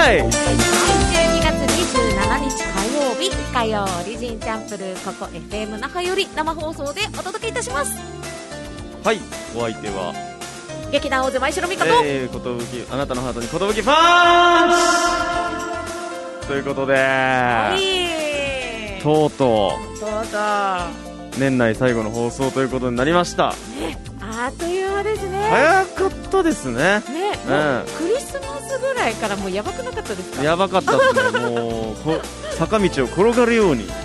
はい、 12月27日火曜リジンチャンプルここ FM 那覇より生放送でお届けいたします。 はい、お相手は劇団大勢前城美香と、 あなたのハートに寿パンチということで、とうとう年内最後の放送ということになりました、 ね、あっという間ですね。 早かったですね。 クリスマスぐらいからもうやばくなかったですか？ やばかったですね。もう坂道を転がるように、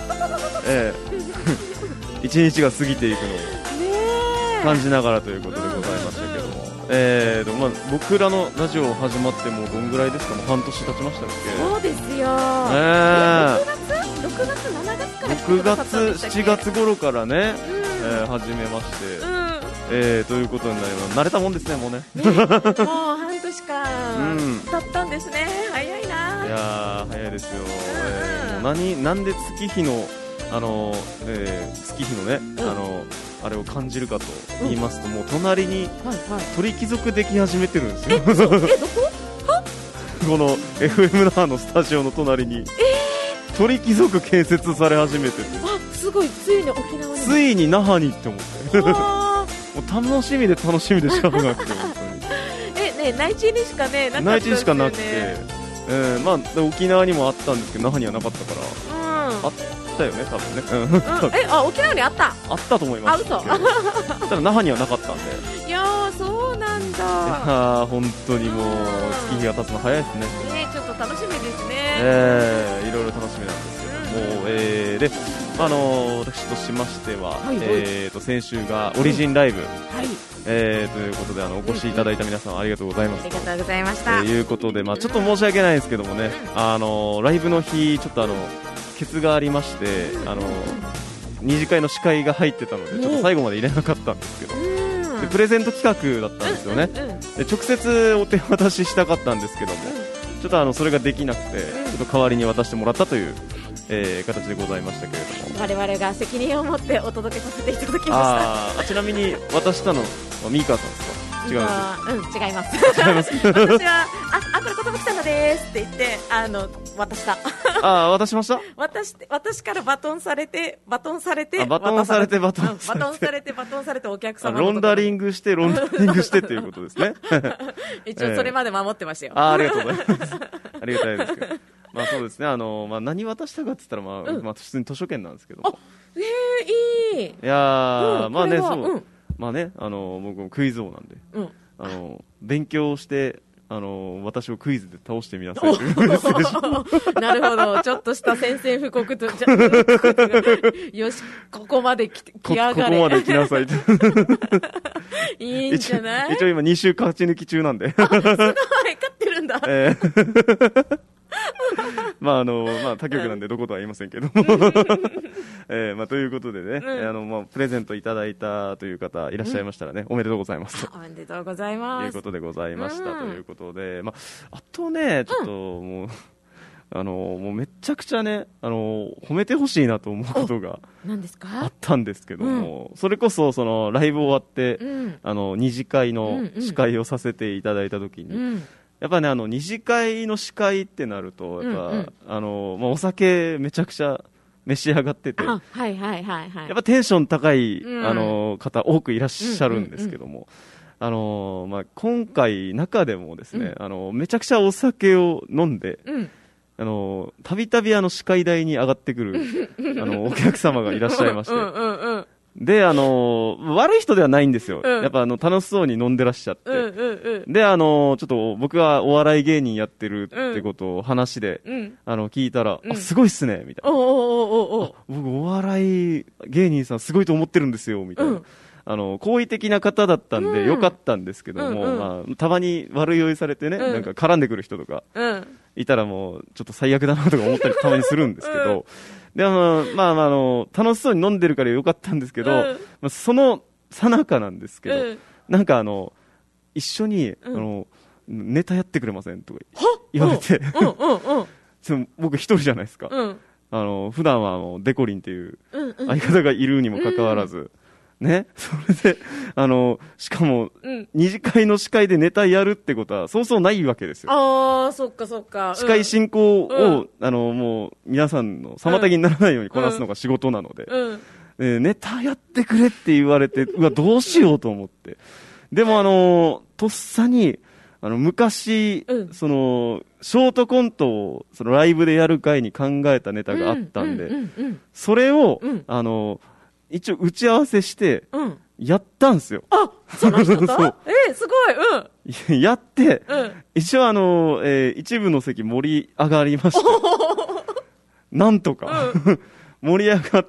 一日が過ぎていくのを感じながらということでございましたけども、僕らのラジオ始まってもうどんぐらいですか？もう半年経ちましたっけ？ そうですよ、6月7月から 6月7月頃からね、始めまして、ということになります。慣れたもんですね、もうね。 もう半年間経ったんですね。早いな。 いやー早いですよ。なんで月日の月日のね、あれを感じるかと言いますと、もう隣に鳥貴族でき始めてるんですよ。 どこ？ この FM 那覇のスタジオの隣に鳥貴族建設され始めてて、 すごい、ついに沖縄に、 ついに那覇にって思ってもう楽しみで楽しみでしょうがなくて、本当に内地にしかねなかった内地ですよね。 しかなくて、沖縄にもあったんですけど那覇にはなかったから、あったよね多分ね。 沖縄にあったと思いますけど、ただ那覇にはなかったんで。 いやー、そうなんだ。本当にもう月日が経つの早いですね。 ちょっと楽しみですね。 いろいろ楽しみなんですけども、私としましては、先週がオリジンライブ、ということでお越しいただいた皆さんありがとうございます。 ありがとうございました。 ということで、ちょっと申し訳ないですけどもね、ライブの日ちょっとケツがありまして、二次会の司会が入ってたのでちょっと最後まで入れなかったんですけど、でプレゼント企画だったんですよね。で直接お手渡ししたかったんですけども、ちょっとそれができなくて、ちょっと代わりに渡してもらったという、形でございましたけれども、 我々が責任を持ってお届けさせていただきました。 ちなみに渡したのはミーカーさんですか？違うんです。 違います。私はこれ寿さんのですって言って渡した。 渡しました。 私からバトンされてバトンされてお客様ロンダリングしてっていうことですね。 一応それまで守ってましたよ。 ありがとうございます。ありがたいですけど、そうですね。何渡したかって言ったら普通に図書券なんですけど。 いい。 いやそう僕もクイズ王なんで、勉強して私をクイズで倒してみなさいというメッセージ。 なるほど、ちょっとした宣戦布告とよし、ここまで来やがれ、 ここまで来なさいと。 いいんじゃない？ 一応今2週勝ち抜き中なんで。 すごい勝ってるんだ。 他局なんでどことは言いませんけども、ということでね、プレゼントいただいたという方いらっしゃいましたらね、おめでとうございますと。 おめでとうございます。 ということでございましたということで、あとね、ちょっともうめちゃくちゃね、褒めてほしいなと思うことがあったんですけども、それこそそのライブ終わって、二次会の司会をさせていただいたときに、やっぱね、二次会の司会ってなると、やっぱ、お酒めちゃくちゃ召し上がってて、やっぱテンション高い、方多くいらっしゃるんですけども、今回中でもですね、めちゃくちゃお酒を飲んで、たびたび司会台に上がってくるお客様がいらっしゃいまして、で悪い人ではないんですよ。やっぱ楽しそうに飲んでらっしゃって、でちょっと僕はお笑い芸人やってるってことを話で、聞いたら、すごいっすねみたいな、僕お笑い芸人さんすごいと思ってるんですよみたいな、好意的な方だったんでよかったんですけども、たまに悪酔いされてね、なんか絡んでくる人とかいたらもうちょっと最悪だなとか思ったりたまにするんですけど、で楽しそうに飲んでるからよかったんですけど、その最中なんですけど、なんか一緒に、ネタやってくれませんとか言われて、僕一人じゃないですか。普段はデコリンっていう相方がいるにもかかわらず、 ね、それで、しかも、二次会の司会でネタやるってことは、そうそうないわけですよ。 ああ、そっかそっか。 司会進行を、もう、皆さんの妨げにならないようにこなすのが仕事なので、ネタやってくれって言われて、うわ、どうしようと思って。でも、とっさに、昔、その、ショートコントを、そのライブでやる会に考えたネタがあったんで、それを、一応打ち合わせして、やったんですよ。 あ、その人とそうすごい、 やって、一応一部の席盛り上がりました。なんとか。盛り上がって、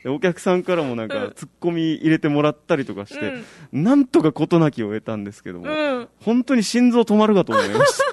お客さんからもなんか、ツッコミ入れてもらったりとかして、なんとか事なきを得たんですけども、本当に心臓止まるかと思いました。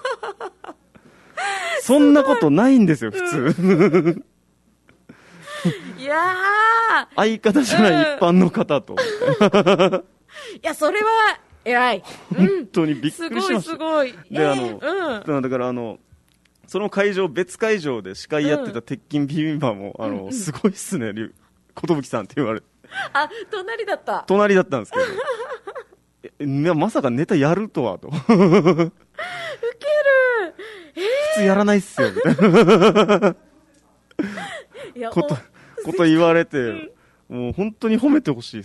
そんなことないんですよ、普通。 いやー。相方じゃない一般の方と。 いや、それは、偉い。 本当にびっくりしました。 すごい、すごい。 で、だからその会場、別会場で司会やってた鉄筋ビビンバも、すごいっすね、寿さんって言われて。 あ、隣だった。 隣だったんですけど。まさかネタやるとは、と。ウケる。 普通やらないっすよ、みたいな。こと言われて、もう本当に褒めてほしいです。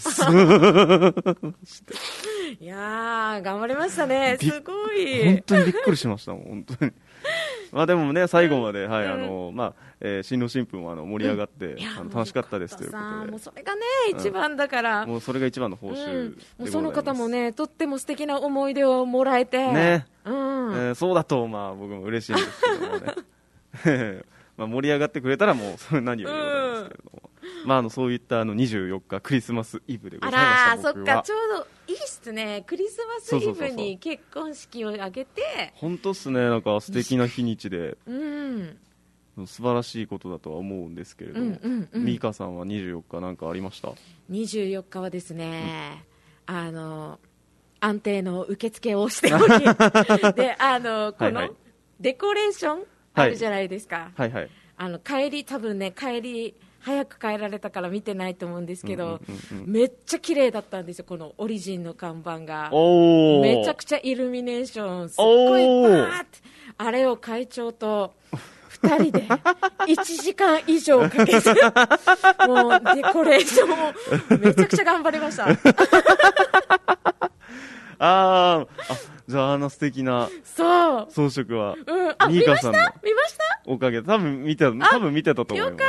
いやー、頑張りましたね。すごい。 本当にびっくりしましたもん、本当に。まあでもね、最後まで、はい、新郎新婦も盛り上がって、楽しかったですということで。 もうそれがね、一番だから。 もうそれが一番の報酬でございます。 もうその方もね、とっても素敵な思い出をもらえて。 ね。そうだと、まあ僕も嬉しいんですけどもね。まあ盛り上がってくれたらもう、それ何よりでございますけれども。まあそういった24日クリスマスイブでございました。 あら、そっか、ちょうどいいっすね。クリスマスイブに結婚式を挙げて。 本当っすね、なんか素敵な日にちで。素晴らしいことだとは思うんですけれども、ミカさんは24日なんかありました？ 24 日はですね、安定の受付をしており、で、このデコレーションあるじゃないですか。 はいはい。 多分ね、早く帰られたから見てないと思うんですけど、めっちゃ綺麗だったんですよ、このオリジンの看板が。めちゃくちゃイルミネーション、すっごいバーって、あれを会長と2人で1時間以上かけて、もうデコレーションをめちゃくちゃ頑張りました。 じゃあ素敵な装飾は、 見ましたおかげで多分見てたと思います。 よかった。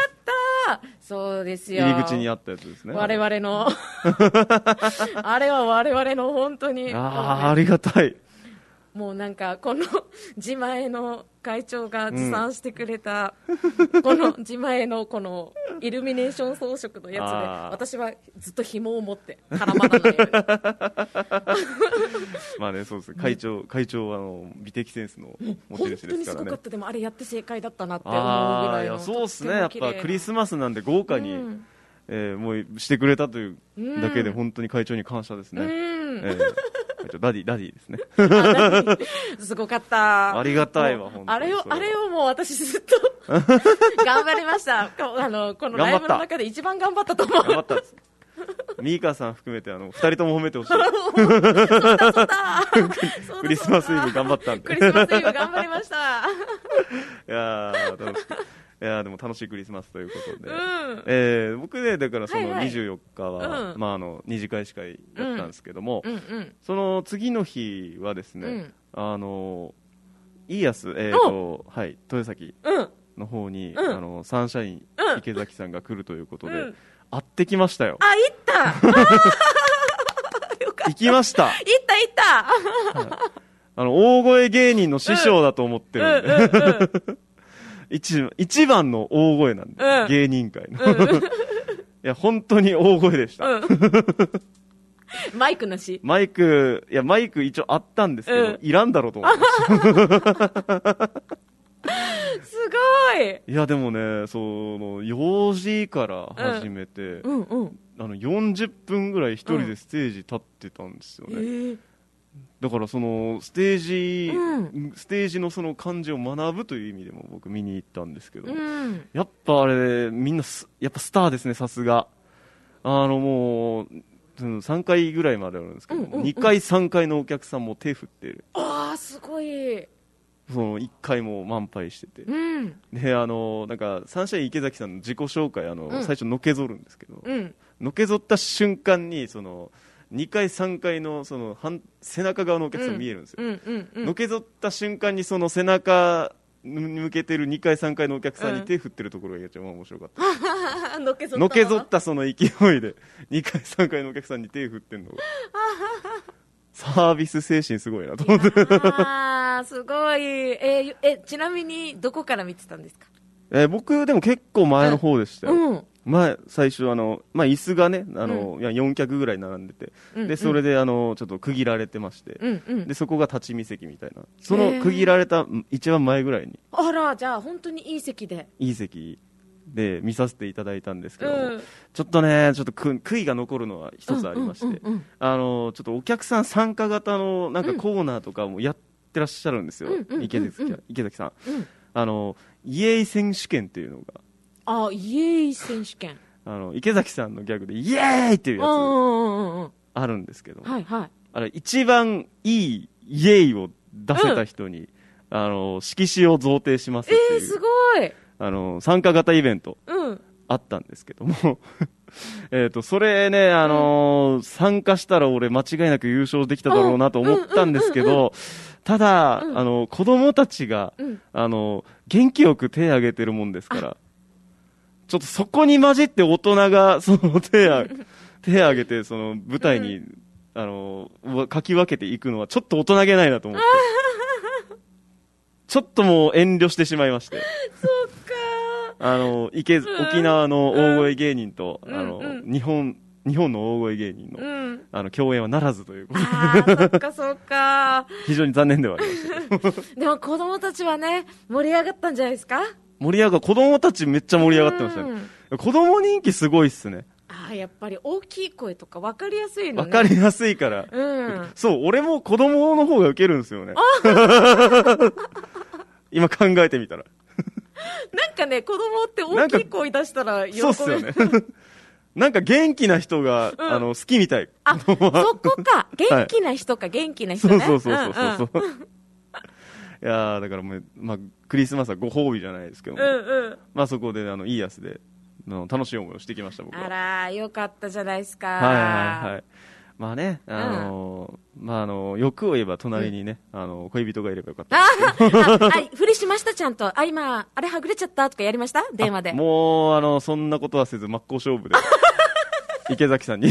そうですよ。 入り口にあったやつですね。 我々のあれは我々の本当にありがたい。 もうなんかこの自前の会長が持参してくれた、この自前のこのイルミネーション装飾のやつで、私はずっと紐を持って絡まらないように。 まあね、そうですね。会長は美的センスの持ち主ですからね。 本当にすごかった。でもあれやって正解だったなって思うぐらいの。 そうですね。やっぱクリスマスなんで豪華に、もうしてくれたというだけで本当に会長に感謝ですね。ダディですね。 すごかった。 ありがたいわ、本当に。 あれをもう私ずっと頑張りました。このライブの中で一番頑張ったと思う。 頑張ったです。ミーカさん含めて2人とも褒めてほしい。 そうだクリスマスイブ頑張ったんで。 クリスマスイブ頑張りました。 でも楽しいクリスマスということで、僕ね、だからその24日は、二次会司会やったんですけども、その次の日はですね、イーヤス、豊崎の方に、サンシャイン池崎さんが来るということで、会ってきましたよ。 行った行きました。 行った大声芸人の師匠だと思ってるんで。一番の大声なんで、芸人界の。いや、本当に大声でした。 マイクなし？ マイク一応あったんですけど、いらんだろうと思って。 すごい。 いや、でもね、4時から始めて、40分ぐらい一人でステージ立ってたんですよね。だからステージのその感じを学ぶという意味でも僕見に行ったんですけど、やっぱあれみんなやっぱスターですね、さすが。もう 3階ぐらいまであるんですけど、2階3階のお客さんも手振ってる。 ああすごい。 その1階も満杯してて、でなんかサンシャイン池崎さんの自己紹介最初のけぞるんですけど、のけぞった瞬間にその2階3階のその背中側のお客さん見えるんですよ。のけぞった瞬間にその背中に向けてる2階3階のお客さんに手振ってるところが一番面白かった。のけぞったその勢いで2階3階のお客さんに手振ってるのがサービス精神すごいなと思って。 ああすごい。ちなみにどこから見てたんですか？ 僕でも結構前の方でしたよ。最初椅子がね4脚ぐらい並んでて、でそれでちょっと区切られてまして、でそこが立ち見席みたいな、その区切られた一番前ぐらいに、 あら、じゃあ本当にいい席でで見させていただいたんですけど、ちょっと悔いが残るのは一つありまして、ちょっとお客さん参加型のなんかコーナーとかもやってらっしゃるんですよ、池崎さん。イエイ選手権っていうのが、 イエイ選手権、 池崎さんのギャグでイエーイっていうやつあるんですけど、あれ一番いいイエイを出せた人に、色紙を贈呈しますっていう、 すごい参加型イベントあったんですけどもそれね、参加したら俺間違いなく優勝できただろうなと思ったんですけど、ただ、子供たちが、元気よく手を挙げてるもんですから、ちょっとそこに混じって大人がその手を挙げてその舞台にかき分けていくのはちょっと大人げないなと思ってちょっともう遠慮してしまいまして。 そうか。 沖縄の大声芸人と、日本の大声芸人の、共演はならずということで。 そっかそっか。 非常に残念ではありました。 でも子供たちはね、盛り上がったんじゃないですか？ 子供たちめっちゃ盛り上がってましたね。子供人気すごいっすね。 やっぱり大きい声とか分かりやすいのね。 分かりやすいから。そう、俺も子供の方がウケるんですよね。今考えてみたら。 なんかね、子供って大きい声出したら喜ぶ。 そうっすよね。なんか元気な人が、好きみたい。 そこか。元気な人か、元気な人ね。 そう。いやだからもう、クリスマスはご褒美じゃないですけども、そこでいいやつで楽しい思いをしてきました、僕は。 あら、よかったじゃないですか。 まあね、欲を言えば隣にね、恋人がいればよかったですけど。 ふりしました、ちゃんと。今、あれはぐれちゃったとかやりました？電話で。 もう、そんなことはせず、真っ向勝負で。池崎さんに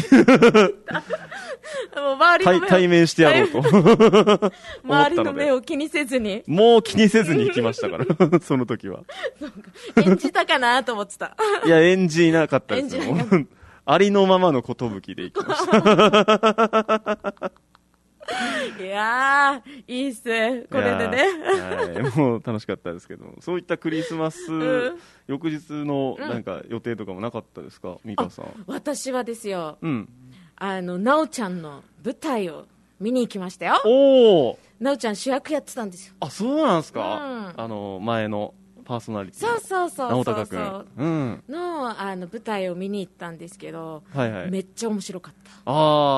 対面してやろうと周りの目を気にせずに、 もう気にせずに行きましたからその時は演じたかなと思ってた。 いや演じなかったですよ。ありのままの寿で行きましたいやー、いいっす、これでね。 もう楽しかったですけど、そういったクリスマス、翌日のなんか予定とかもなかったですか、美香さん。 私はですよ、なおちゃんの舞台を見に行きましたよ。なおちゃん主役やってたんですよ。 そうなんですか。前のパーソナリティの直高君の舞台を見に行ったんですけど、めっちゃ面白かった。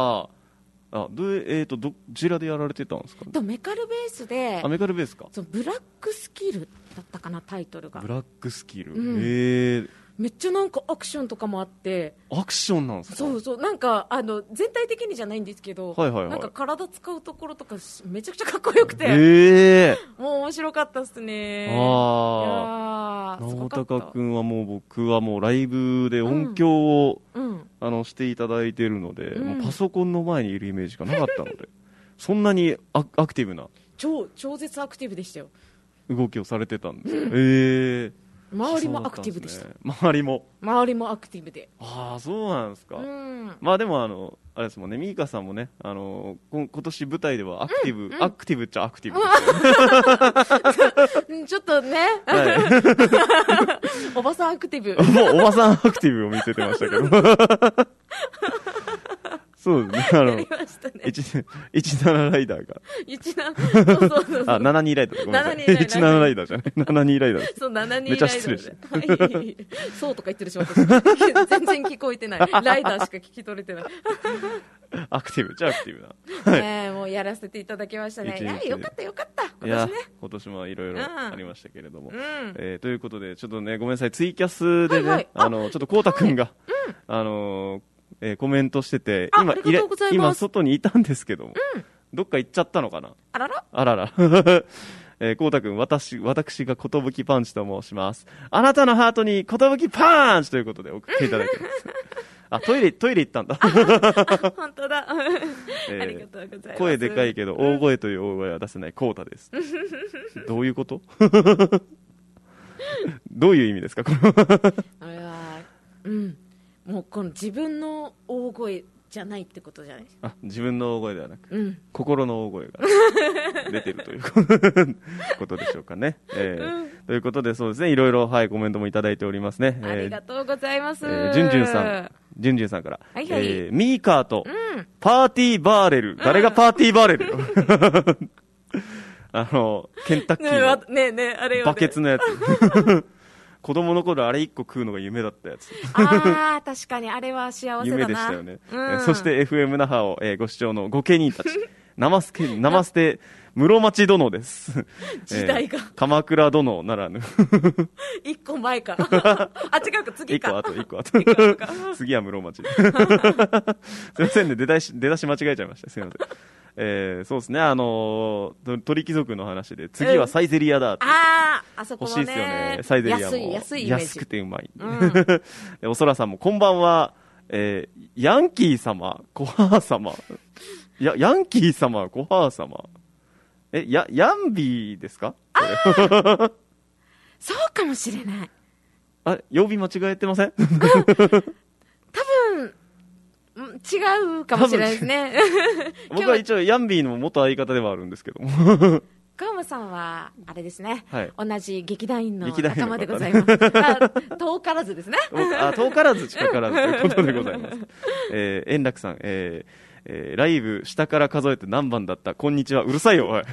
どちらでやられてたんですか？ メカルベースで。 メカルベースか。 ブラックスキルだったかな、タイトルが。 ブラックスキル。 めっちゃなんかアクションとかもあって。 アクションなんですか？ そうなんか全体的にじゃないんですけど、なんか体使うところとかめちゃくちゃかっこよくて、もう面白かったっすね。直高君はもう、僕はもうライブで音響を、していただいているので、もうパソコンの前にいるイメージがなかったのでそんなにアクティブな、 超絶アクティブでしたよ、 動きをされてたんです。 周りもアクティブでした。 周りもアクティブで。 そうなんですか。でもあれですもんね、ミーカさんもね、今年舞台ではアクティブっちゃアクティブちょっとね、おばさんアクティブ。 もうおばさんアクティブを見せてましたけどそうですね。 やりましたね。 17ライダーが。 そうそうそう。 あ、72ライダー。ごめんなさい。17ライダーじゃない。72ライダーです。 そう、72ライダー。 めっちゃ失礼して。 はい。そうとか言ってるし、私。全然聞こえてない。ライダーしか聞き取れてない。 アクティブ、じゃアクティブな。もうやらせていただきましたね。いや、よかったよかった。今年ね。 今年もいろいろありましたけれども。ということで、ちょっとね、ごめんなさい、ツイキャスでね、ちょっとこうたくんが、コメントしてて、今外にいたんですけども、どっか行っちゃったのかな。 あららあらら。こうたくん、私がことぶきパンチと申します。あなたのハートにことぶきパンチということで送っていただきます。あ、トイレ行ったんだ。 本当だ。ありがとうございます。 声でかいけど、大声という大声は出せないこうたです。どういうことどういう意味ですか、これは。 あれは、もうこの自分の大声じゃないってことじゃないですか。 自分の大声ではなく、心の大声が出てるということでしょうかね。ということで、そうですね、いろいろ、はい、コメントもいただいておりますね。 ありがとうございます。 じゅんじゅんさんから、ミーカーと、パーティーバーレル。誰がパーティーバーレルよ。ケンタッキーのバケツのやつ。子供の頃あれ1個食うのが夢だったやつ。 ああ、確かにあれは幸せだな。 夢でしたよね。そして FM 那覇をご視聴のご家人たち。ナマステ室町殿です。 時代が。 鎌倉殿ならぬ。 1個前か。あ、違うか、次か。 1個後。次は室町。すいませんね、出だし間違えちゃいました。すいません。そうですね、鳥貴族の話で、次はサイゼリヤだって。 あそこもね。 欲しいですよね、サイゼリヤも。 安いイメージ。 安くてうまい。おそらさんも、こんばんは、ヤンキー様、コハー様。ヤンキー様、コハー様。ヤンビーですか？ そうかもしれない。 曜日間違えてません？ 多分、違うかもしれないですね。 僕は一応ヤンビーの元相方ではあるんですけども。 川間さんはあれですね、同じ劇団員の仲間でございます。遠からずですね。 遠からず近からずということでございます。円楽さん、ライブ下から数えて何番だった？こんにちは。うるさいよ、おい。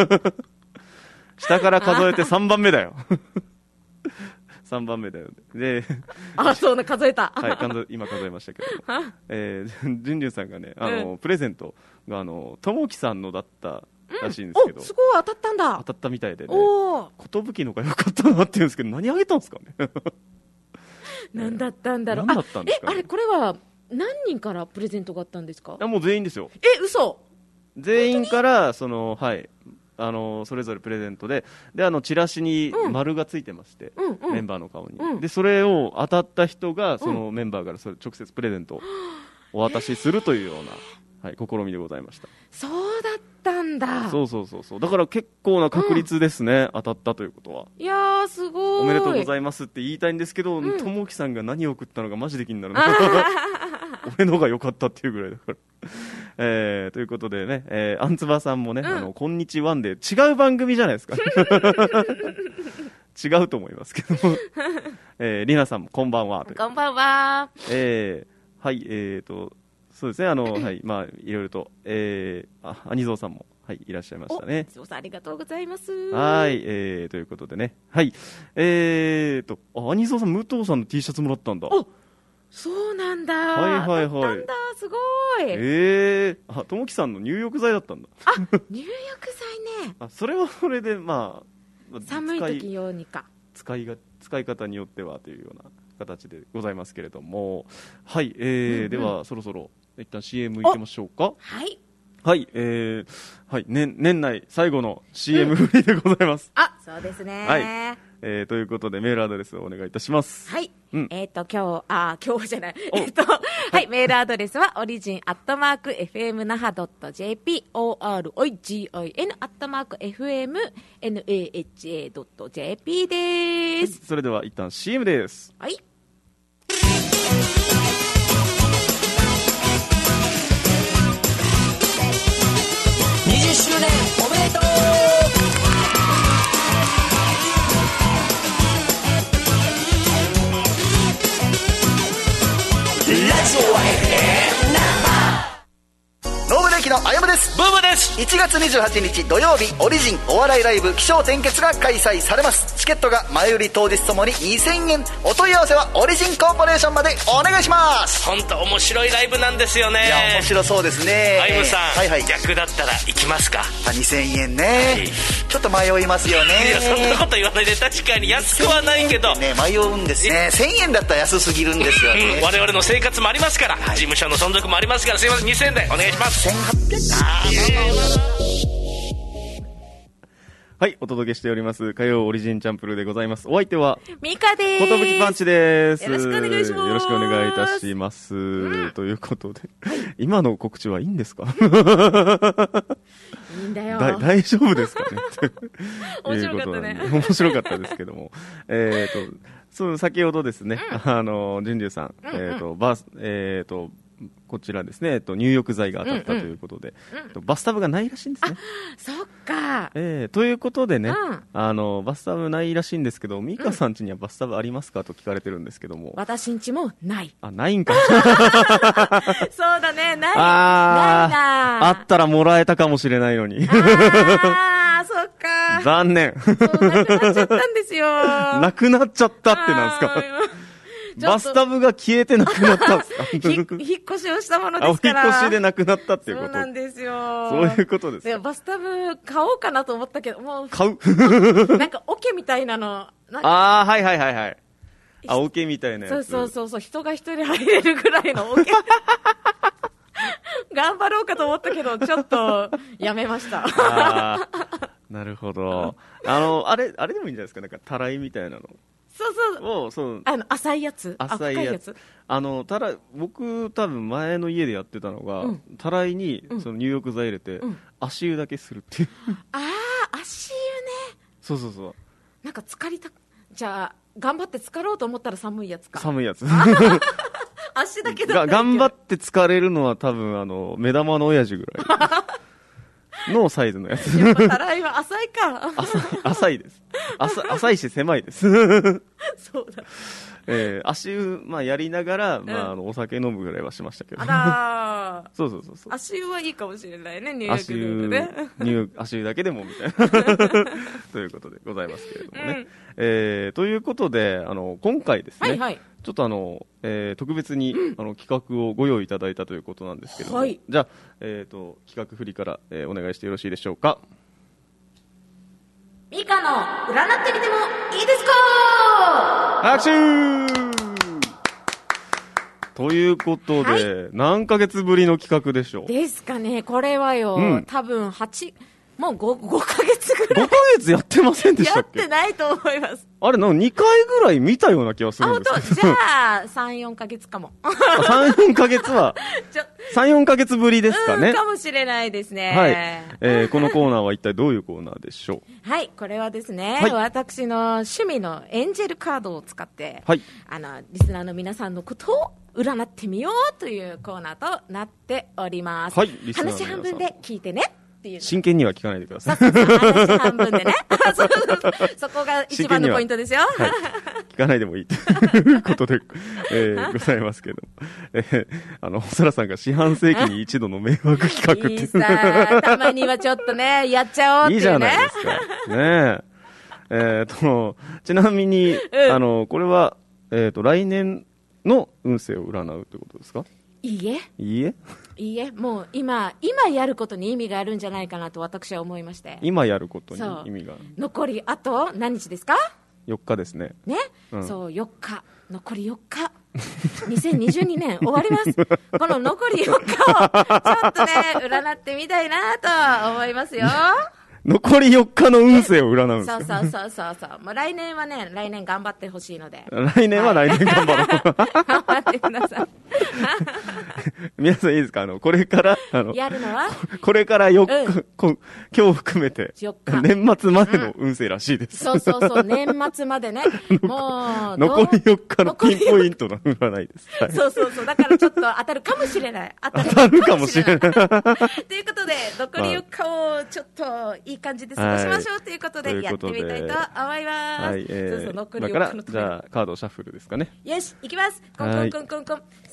下から数えて3番目だよ。3番目だよ。で、 そうね、数えた。 はい、今数えましたけど。じゅんじゅんさんがね、プレゼントが、ともきさんのだったらしいんですけど。 すごい、当たったんだ。 当たったみたいでね。ことぶきのが良かったなって言うんですけど、何あげたんですかね。 何だったんだろう。 何だったんですかね。 あれ、これは何人からプレゼントがあったんですか？ もう全員ですよ。 嘘。 全員から、はい。それぞれプレゼントで、チラシに丸がついてまして、メンバーの顔に。で、それを当たった人が、そのメンバーから直接プレゼントをお渡しするというような、試みでございました。 そうだったんだ。 そう。だから結構な確率ですね、当たったということは。 いやー、すごい。 おめでとうございますって言いたいんですけど、ともきさんが何を送ったのかマジで気になる。俺のが良かったっていうぐらいだから。ということでね、アンツバさんもね、こんにちはんで違う番組じゃないですか。違うと思いますけども。りなさんもこんばんは。 こんばんは。 はい、そうですね、はい、まあ、いろいろと、アニゾーさんも、はい、いらっしゃいましたね。 アニゾーさん、ありがとうございます。 はい、ということでね、はい、アニゾーさん、武藤さんの T シャツもらったんだ。 そうなんだ。 はい。 だったんだ、すごい。 ともきさんの入浴剤だったんだ。 入浴剤ね。 それはそれで、まあ、 寒い時用にか。 使い方によってはというような形でございますけれども、はい、では、そろそろ、一旦 CM 行きましょうか。 はい。 はい、はい、年内最後の CM フリーでございます。 そうですね。 はい。ということでメールアドレスをお願いいたします。 はい。今日じゃない。はい、メールアドレスはorigin@fmnaha.jp origin@fmnaha.jp です。 それでは一旦 CM です。 はい。 20周年おめでとう。ラジオは FM 那覇。 世紀のあやむです。 ブームです。 1月28日土曜日、オリジンお笑いライブ起承転結が開催されます。チケットが前売り当日ともに2000円。お問い合わせはオリジンコーポレーションまでお願いします。 本当面白いライブなんですよね。 いや面白そうですね。 あゆむさん、 はいはい、 逆だったら行きますか ？2000円ね、はい、ちょっと迷いますよね。 いやそんなこと言わないで、確かに安くはないけどね、迷うんですね。1000円だったら安すぎるんですよね、 我々の生活もありますから、はい、事務所の存続もありますから、すいません2000円でお願いします。1800。 はい、お届けしております火曜オリジンチャンプルーでございます。お相手はミカです。 ことぶきパンチです。 よろしくお願いします。 よろしくお願いいたします、ということで、今の告知はいいんですか？ いいんだよ。 大丈夫ですかね？ 面白かったね。 面白かったですけども、そう先ほどですね、ジュンジュさん、こちらですね、入浴剤が当たったということで、バスタブがないらしいんですね。 そっか。 ということでね、バスタブないらしいんですけど、ミカさん家にはバスタブありますかと聞かれてるんですけども、 私ん家もない。 ないんか。 そうだね、ない。ないな。 あったらもらえたかもしれないのに。 そっか。 残念。 そう、なくなっちゃったんですよ。 なくなっちゃったってなんですか？バスタブが消えてなくなったんですか？ 引っ越しをしたものですから。 お引っ越しでなくなったっていうこと。 そうなんですよ。 そういうことですか。 バスタブ買おうかなと思ったけど、もう。 買うなんか桶みたいなの。 はいはいはいはい。桶みたいなやつ。 そう、人が一人入れるぐらいの桶。頑張ろうかと思ったけど、ちょっと、やめました。 なるほど。あれでもいいんじゃないですか、なんか、たらいみたいなの。そう。 浅いやつ。 浅いやつ。僕、多分前の家でやってたのが、たらいに、その入浴剤入れて、足湯だけするっていう。 足湯ね。 そう。 なんかじゃあ、頑張って浸かろうと思ったら寒いやつか。 寒いやつ。 足だけだったら頑張って浸かれるのは多分、目玉の親父ぐらい。のサイズのやつ。 やっぱたらいは浅いか。 浅いです。浅いし狭いです。 そうだ。 足湯、やりながら、お酒飲むぐらいはしましたけど。そう。 足湯はいいかもしれないね、入浴ね。 足湯だけでもみたいな。ということでございますけれどもね。ということで、今回ですね、ちょっと特別に、企画をご用意いただいたということなんですけども、じゃあ、企画振りから、お願いしてよろしいでしょうか。 ミカの占ってみてもいいですか？ 拍手ということで、何ヶ月ぶりの企画でしょうですかね。これはよ、多分もう 5ヶ月ぐらい。 5ヶ月やってませんでしたっけ？ やってないと思います。 あれ、2回ぐらい見たような気がするんですけど。 じゃあ、3、4ヶ月かも。 3、4ヶ月は、3、4ヶ月ぶりですかね。 かもしれないですね。 はい。このコーナーは一体どういうコーナーでしょう？ はい、これはですね、私の趣味のエンジェルカードを使って、リスナーの皆さんのことを占ってみようというコーナーとなっております。 はい、 話半分で聞いてね。 真剣には聞かないでください。 話半分でね。そこが一番のポイントですよ。 聞かないでもいいということで、ございますけども。細田さんが四半世紀に一度の迷惑企画っていう。 いいさ、たまにはちょっとね、やっちゃおうっていうね。 いいじゃないですか。ねちなみに、これは、来年の運勢を占うってことですか？ いいえ、もう今やることに意味があるんじゃないかなと私は思いまして。 今やることに意味が。 残りあと何日ですか ？4日ですね。 そう、4日。残り4日。2022年終わります。この残り4日をちょっとね、占ってみたいなと思いますよ。 残り4日の運勢を占うんですか？ そう。もう来年はね、頑張ってほしいので。 来年は来年頑張ろう。 頑張ってください。 皆さんいいですか？これから、 やるのはこれから4日、今日含めて、年末までの運勢らしいです。 そう、年末までね。もう、 残り4日のピンポイントの占いです。 そう。だからちょっと当たるかもしれない。 当たるかもしれない。 ということで、残り4日をちょっといい感じで過ごしましょうということで、やってみたいと思います。 はい、 残り4日のじゃあ、カードシャッフルですかね。 よし、いきます。コンコン。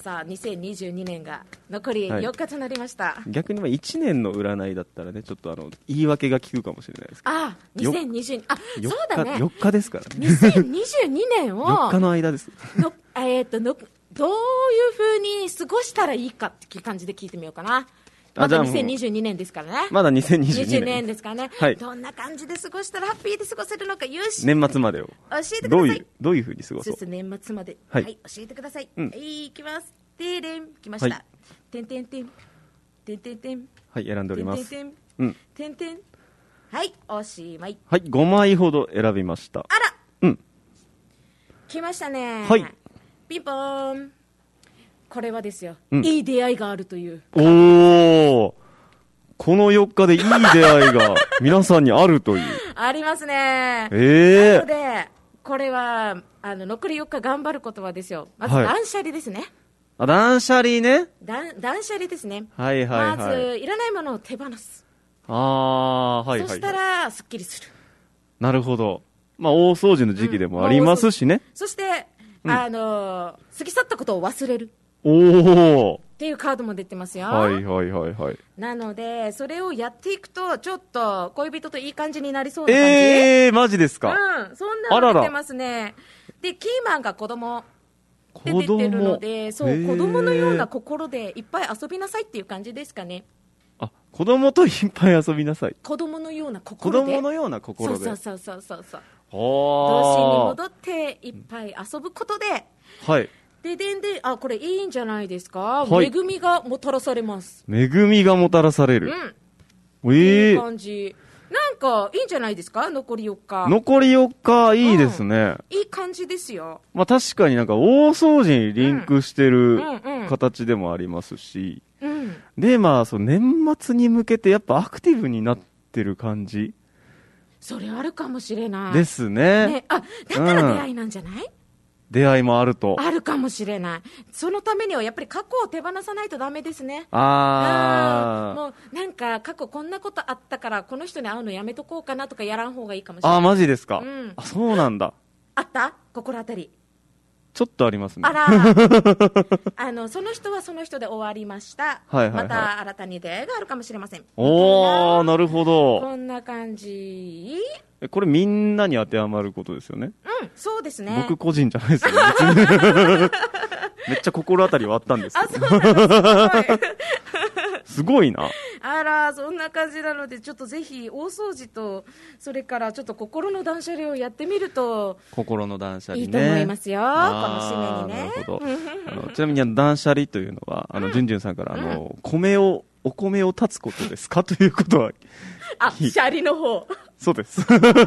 さあ2022年が残り4日となりました、 逆に1年の占いだったらね、ちょっと言い訳が効くかもしれないですけど、 2022、そうだね、 4日ですからね。 2022年を 4日の間ですどういう風に過ごしたらいいかっていう感じで聞いてみようかな。まだ2022年ですからね。 まだ2022 年ですからね、 はい、 どんな感じで過ごしたらハッピーで過ごせるのか、よし、 年末までを教えてください。 どういう風に過ごそう。 そうです、年末まで、 はい、 教えてください。 うん、 はい、いきます。てれん、来ました。てんてんてんてんてんてん、 はい、選んでおります。 てんてんてんてん、はい、おしまい。 はい、5枚ほど選びました。 あら、 うん、 来ましたね。 はい、 ピンポーン。これはですよ、 うん、 いい出会いがあるという。 おー、この4日でいい出会いが皆さんにあるというありますね。なのでこれは残り4日頑張ることはですよ、まず断捨離ですね、 はい、断捨離ね、 断捨離ですね、 はいはいはい、 まずいらないものを手放す。 はいはいはい、 そしたらすっきりする。 なるほど、まあ、大掃除の時期でもありますしね、 そして過ぎ去ったことを忘れるっていうカードも出てますよ。 はいはいはいはい。 なのでそれをやっていくとちょっと恋人といい感じになりそうな感じ。 マジですか。 うん、そんなの出てますね。でキーマンが子供って出てるので、そう子供のような心でいっぱい遊びなさいっていう感じですかね。 あ、子供といっぱい遊びなさい。 子供のような心で。 子供のような心で。 そう。童心に戻戻っていっぱい遊ぶことで。 はい。 でこれいいんじゃないですか、 はい、 恵みがもたらされます。 恵みがもたらされる、 いい感じ、なんかいいんじゃないですか。残り4日、 残り4日いいですね、 いい感じですよ。 まあ、確かになんか大掃除にリンクしてる形でもありますし、でまあその年末に向けてやっぱアクティブになってる感じ、 それあるかもしれないですね。 だから出会いなんじゃない、 出会いもあるかもしれない。そのためにはやっぱり過去を手放さないとダメですね。もうなんか過去こんなことあったからこの人に会うのやめとこうかなとかやらん方がいいかもしれない。 マジですか、そうなんだ。 あった心当たりちょっとありますね。 あらその人はその人で終わりました、また新たに出会いがあるかもしれません。 なるほど。 こんな感じ。 これみんなに当てはまることですよね。 そうですね。 僕個人じゃないですよねめっちゃ心当たりはあったんですけど。 そうなんです。 すごいな。 あら、そんな感じなのでちょっとぜひ大掃除とそれからちょっと心の断捨離をやってみると心の断捨離ね、 いいと思いますよ、この締めにね。 なるほどちなみに断捨離というのはじゅんじゅんさんからお米を断つことですかということはシャリの方そうです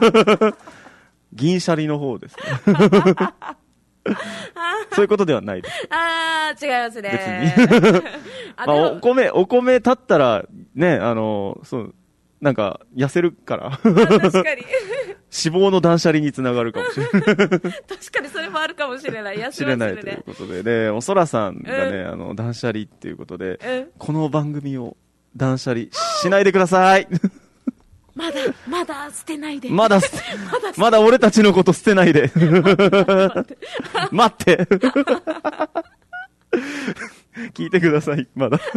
銀シャリの方ですねそういうことではないです。 違いますね。 別にお米立ったらね、そうなんか痩せるから確かに脂肪の断捨離につながるかもしれない確かにそれもあるかもしれない。痩せますね。 知れないということで、おそらさんがね、断捨離っていうことで、この番組を断捨離しないでくださいまだ捨てないで。 まだ俺たちのこと捨てないで待って聞いてください。まだ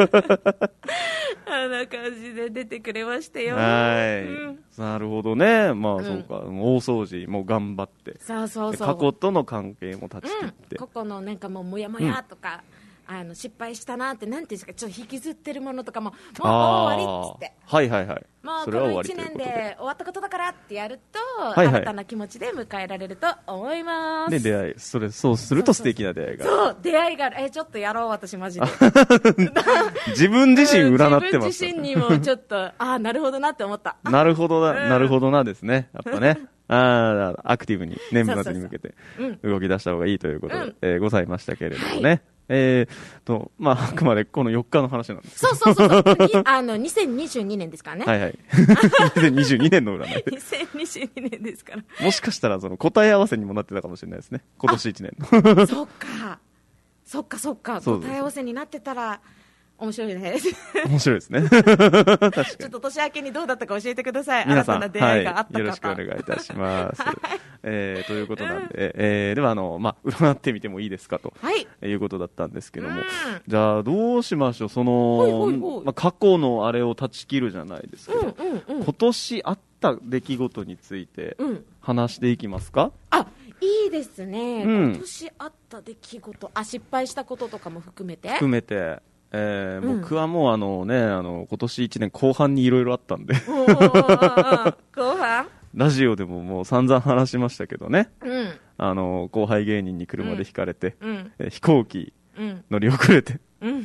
あんな感じで出てくれましたよ。 なるほどね。まあそうか、大掃除も頑張って、 そう過去との関係も断ち切って、 過去のなんかもうモヤモヤとか、失敗したなってなんていうんですか、ちょっと引きずってるものとかももう終わりっつって、もうこの1年で終わったことだからってやると、新たな気持ちで迎えられると思います。 で出会い、そうすると素敵な出会いがある。 そう出会いがある。ちょっとやろう私マジで自分自身占ってます。 自分自身にもちょっとなるほどなって思った。 なるほどなですね。やっぱねアクティブに年末に向けて動き出した方がいいということでございましたけれどもね。まあ、あくまでこの4日の話なんです。 そう2022年ですからね。 2022年の占いで。 2022年ですから。 もしかしたらその答え合わせにもなってたかもしれないですね。今年1年の。 そっか。答え合わせになってたら、 面白いです。 面白いですね。確かに。 ちょっと年明けにどうだったか教えてください。 皆さん、 新たな出会いがあった方、 よろしくお願いいたします。ということなんで、では占ってみてもいいですかと、いうことだったんですけども、じゃあどうしましょう。その、過去のあれを断ち切るじゃないですけど、今年あった出来事について話していきますか。 いいですね。今年あった出来事、失敗したこととかも含めて。 僕はもう今年1年後半にいろいろあったんで後半ラジオでももう散々話しましたけどね、後輩芸人に車でひかれて、飛行機乗り遅れて、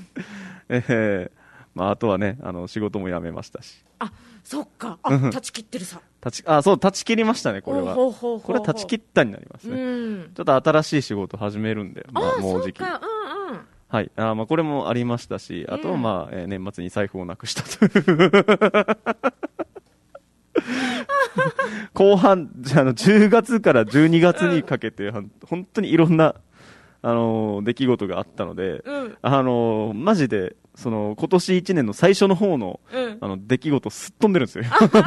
あとはね仕事も辞めましたし。 そっか、断ち切ってるさ。 そう断ち切りましたね。これは断ち切ったになりますね。ちょっと新しい仕事始めるんで、もうじき。はい、これもありましたし、あとは年末に財布をなくしたという後半10月から12月にかけて、本当にいろんな出来事があったので、マジで今年1年の最初の方の、出来事すっ飛んでるんですよ。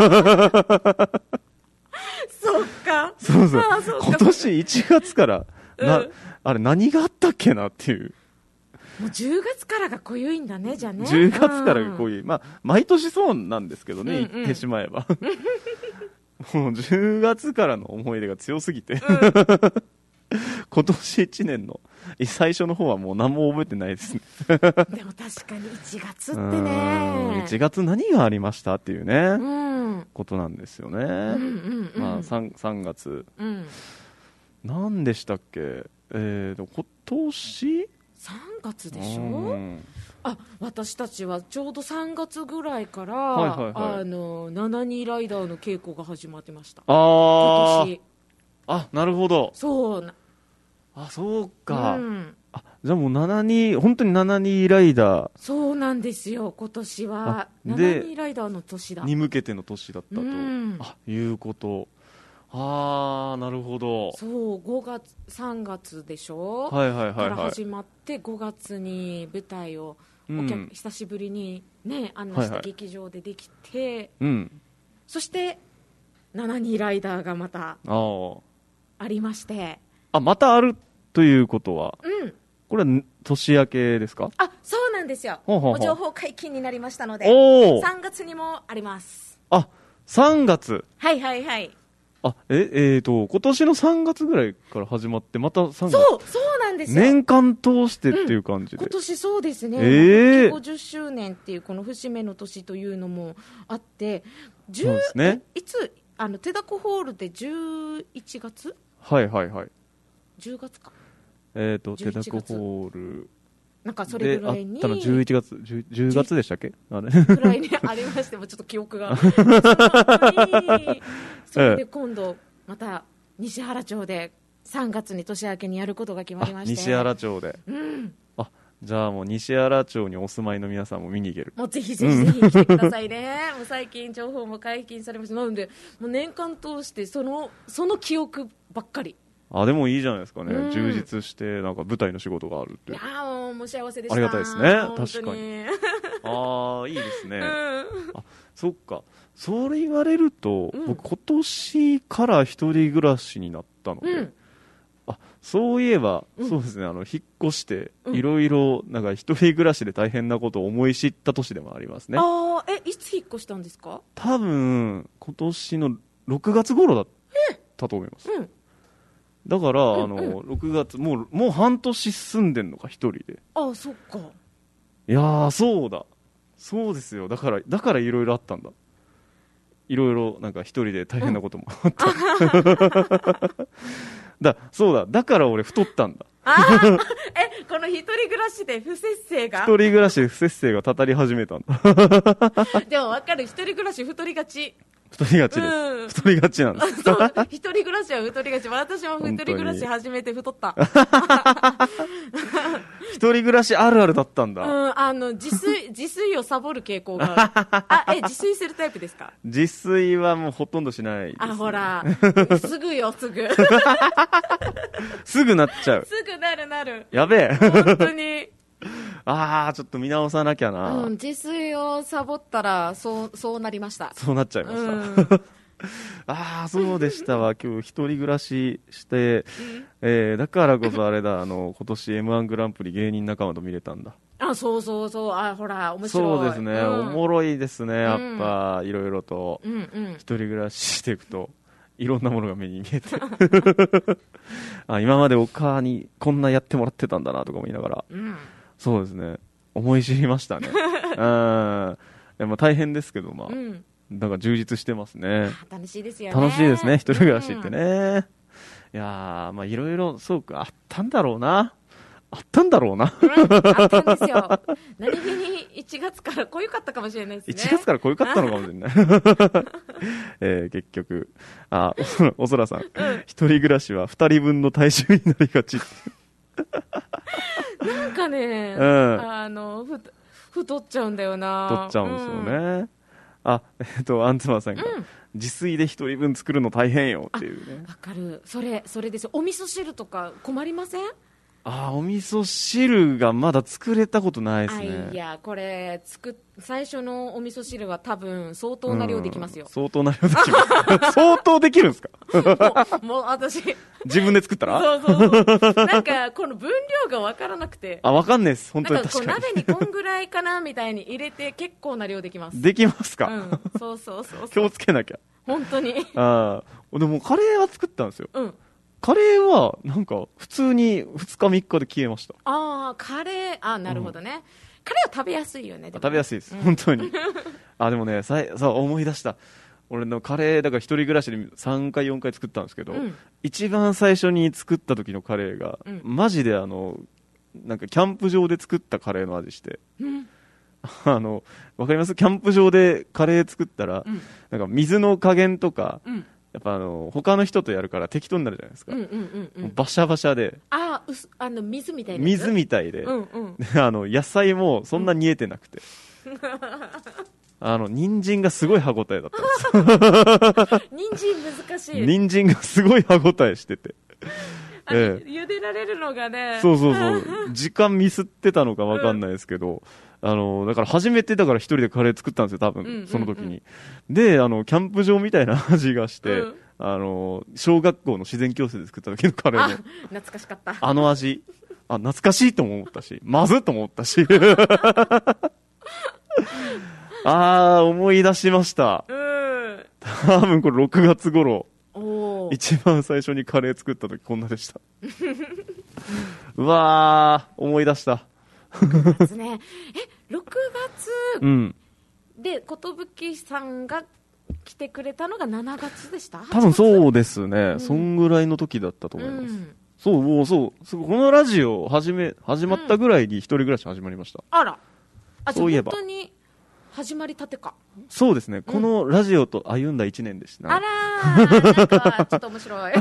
そっか。 そう今年1月からあれ何があったっけなっていう。 もう10月からが濃ゆいんだね、じゃあね。 10月からが濃ゆい。毎年そうなんですけどね、言ってしまえば。もう10月からの思い出が強すぎて。今年1年の最初の方はもう何も覚えてないですね。 でも確かに1月ってね。 1月何がありましたっていうね、ことなんですよね。3月。何でしたっけ。今年 3月でしょ。私たちはちょうど3月ぐらいから、7人ライダーの稽古が始まってました。今年。 なるほど。 そうか。じゃあもう本当に7人ライダー。 そうなんですよ。今年は7人ライダーの年だ。 に向けての年だったと、いうこと。なるほど。 そう3月でしょ。から始まって5月に舞台を久しぶりにね案内した劇場でできて、そして7人ライダーがまたありまして。 またあるということは、これは年明けですか。 そうなんですよ。情報解禁になりましたので、3月にもあります。 3月。今年の3月ぐらいから始まってまた3月。 そうなんですよ。 年間通してっていう感じで、 今年そうですね、50周年っていうこの節目の年というのもあって、 そうですね、 いつ手だこホールで11月10月か、 手だこホールなんかそれぐらいにあったの11月10月でしたっけ、 ぐらいにありましてもちょっと記憶がそれで今度また西原町で3月に年明けにやることが決まりまして。 西原町で、じゃあもう西原町にお住まいの皆さんも見に行ける。 もうぜひぜひぜひ来てくださいね。もう最近情報も解禁されましたので、もう年間通してその記憶ばっかり。 でもいいじゃないですかね、充実してなんか舞台の仕事があるって。 いやもう幸せでした。 ありがたいですね、確かに。いいですね。そっか、それ言われると、僕今年から一人暮らしになったので、そういえば、そうですね、引っ越していろいろなんか一人暮らしで大変なことを思い知った年でもありますね。 いつ引っ越したんですか。 多分今年の6月頃だったと思います。だから、6月もう半年住んでんのか一人で。 そっか。 いやそうですよ。だからいろいろあったんだ。いろいろなんか一人で大変なこともあった。だから俺太ったんだ。 この一人暮らしで不節制がたたり始めたんだ。 でも分かる、一人暮らし太りがちです。太りがちなんです。 一人暮らしは太りがち。私も一人暮らし始めて太った。 一人暮らしあるあるだったんだ。 自炊をサボる傾向がある。自炊するタイプですか。 自炊はもうほとんどしないですね。 ほらすぐすぐなっちゃう。 すぐなる。 やべえ。 本当にちょっと見直さなきゃな。 自炊をサボったらそうなりました。 そうなっちゃいました。そうでしたわ。今日一人暮らしして、だからこそあれだ、今年 M1 グランプリ芸人仲間と見れたんだ。 そうほら面白い。 そうですね、おもろいですね、やっぱいろいろと、一人暮らししていくといろんなものが目に見えて今までお母にこんなやってもらってたんだなとか思いながら、そうですね、思い知りましたね大変ですけど、だから充実してますね。 楽しいですよね。 楽しいですね、一人暮らしってね。いやいろいろそうか、あったんだろうな。あったんですよ。 何気に1月から濃ゆかったかもしれないですね。 1月から濃ゆかったのかもしれない。結局、おそらさん、一人暮らしは2人分の体重になりがち。 なんかね、太っちゃうんだよな。 太っちゃうんですよね。アンツマンさんが、自炊で一人分作るの大変よっていうね。 わかる。それですよ。お味噌汁とか困りません？ お味噌汁がまだ作れたことないですね。 いや、これ最初のお味噌汁は多分相当な量できますよ。 相当な量できます相当できるんですか？ もう私自分で作ったらそうなんかこの分量が分からなくて、 分かんないです、本当に。確かに鍋にこんぐらいかなみたいに入れて結構な量できます。 できますか？ そう気をつけなきゃ本当に。 でもカレーは作ったんですよ。カレーはなんか普通に2日3日で消えました。 カレー、なるほどね。カレーは食べやすいよね。 食べやすいです、本当に。でもね、思い出した。俺のカレー、だから一人暮らしで3回4回作ったんですけど、一番最初に作った時のカレーが、マジでなんかキャンプ場で作ったカレーの味して、わかります？キャンプ場でカレー作ったら、なんか水の加減とか、やっぱ他の人とやるから適当になるじゃないですか。バシャバシャで。 水みたいな。 水みたいで。野菜もそんな煮えてなくて。人参がすごい歯応えだったんですよ。 人参難しい。 人参がすごい歯応えしてて。 茹でられるのがね。 そう。時間ミスってたのか分かんないですけど、だから初めて一人でカレー作ったんですよ、多分、その時に。で、キャンプ場みたいな味がして、小学校の自然教室で作った時のカレーの。 懐かしかった。 味。懐かしいとも思ったし、まずっと思ったし。思い出しました。多分これ6月頃。一番最初にカレー作った時こんなでした。うわー、思い出した。 6月ね。6月で寿さんが来てくれたのが7月でした？ 多分そうですね、そんぐらいの時だったと思います。このラジオ始まったぐらいに一人暮らし始まりました。 そういえば本当に始まりたてか。 そうですね、このラジオと歩んだ1年でした。 なんかちょっと面白い。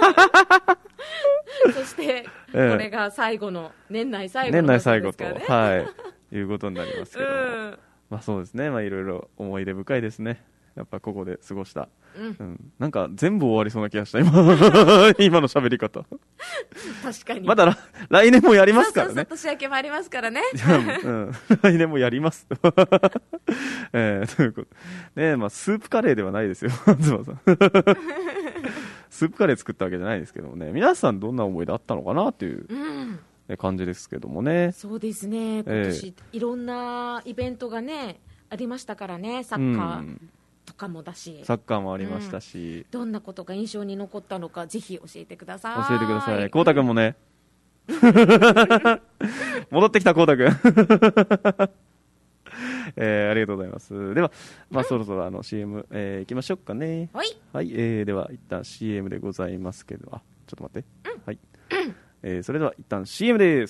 そしてこれが年内最後ですからね。 ということになりますけど、そうですね、いろいろ思い出深いですね。やっぱここで過ごした、なんか全部終わりそうな気がした今の喋り方。 確かに。 まだ来年もやりますからね。 年明けもありますからね。 来年もやりますということね。スープカレーではないですよ、東さん。スープカレー作ったわけじゃないですけどもね、皆さんどんな思い出あったのかなっていう感じですけどもね。 そうですね、今年いろんなイベントがねありましたからね。サッカーとかもだし、 サッカーもありましたし、 どんなことが印象に残ったのかぜひ教えてください。 教えてください。こうたくんもね戻ってきたこうたくんありがとうございます。では、そろそろCM、行きましょうかね。はい、では一旦 CM でございますけど、ちょっと待って、はい、それでは一旦 CM です。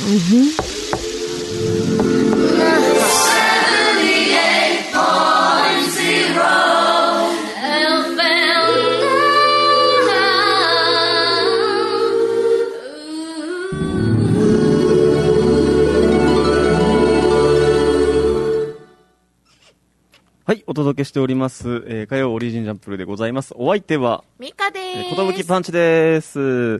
はい、お届けしております、火曜オリジンジャンプルでございます。お相手はミカでーす。 ことぶきパンチです。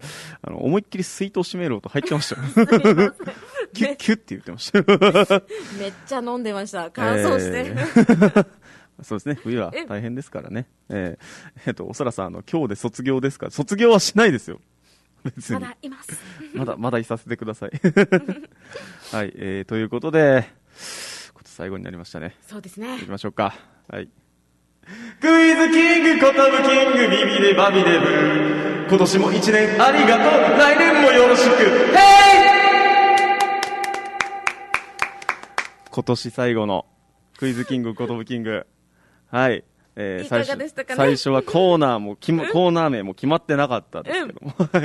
思いっきり水筒閉める音入ってましたよ。キュッキュッって言ってましたよ。 めっちゃ飲んでました。乾燥して。 そうですね、冬は大変ですからね。おそらさん、今日で卒業ですから、卒業はしないですよ。別に。 まだいます。 まだいさせてください。はい、ということで、最後になりましたね。 そうですね。 行きましょうか。はい。クイズキング、コトブキング、ビビデバビデブ。今年も一年ありがとう。来年もよろしく。ヘイ！今年最後のクイズキング、コトブキング。はい。 いかがでしたかね。 最初はコーナー名も決まってなかったですけども。はい。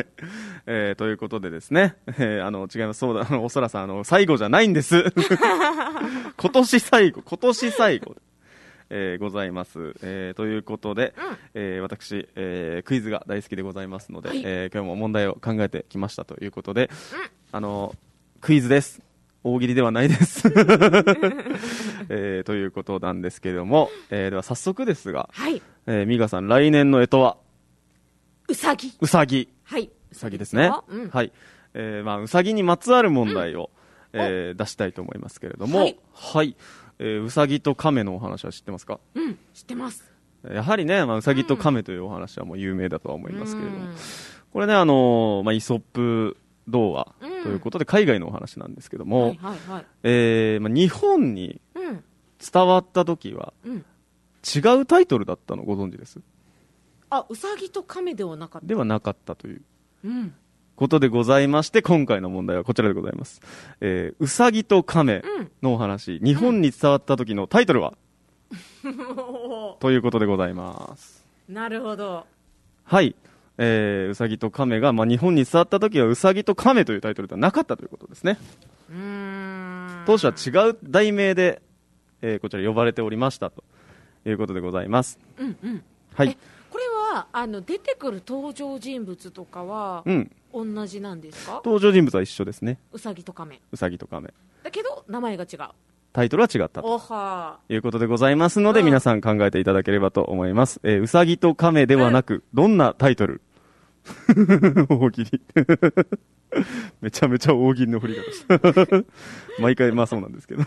ということでですね。違います。そうだ、おそらさん、最後じゃないんです。今年最後、ございます。ということで、私、クイズが大好きでございますので、はい、今日も問題を考えてきましたということで、クイズです。大喜利ではないです。ということなんですけれども、では早速ですが、 はい。 ミガさん、来年の干支はうさぎ。 うさぎ。 はい。 うさぎですね。はい。うさぎにまつわる問題を、出したいと思いますけれども、はい。うさぎと亀のお話は知ってますか？ うん、知ってます。 やはりね、うさぎと亀というお話はもう有名だとは思いますけれども、これね、イソップ童話ということで海外のお話なんですけども、日本に伝わった時は違うタイトルだったのご存知です？ うさぎと亀ではなかった。 ではなかったということでございまして、今回の問題はこちらでございます。うさぎと亀のお話、日本に伝わった時のタイトルはということでございます。 なるほど。 はい。うさぎと亀が、日本に伝わった時はうさぎと亀というタイトルではなかったということですね。当初は違う題名で、こちら呼ばれておりましたということでございます。はい。 これは出てくる登場人物とかは、同じなんですか？ 登場人物は一緒ですね。 うさぎと亀。 うさぎと亀。 だけど名前が違う。 タイトルは違ったということでございますので、皆さん考えていただければと思います。うさぎと亀ではなく、どんなタイトル？大喜利。めちゃめちゃ大喜利の振り方した。毎回そうなんですけど。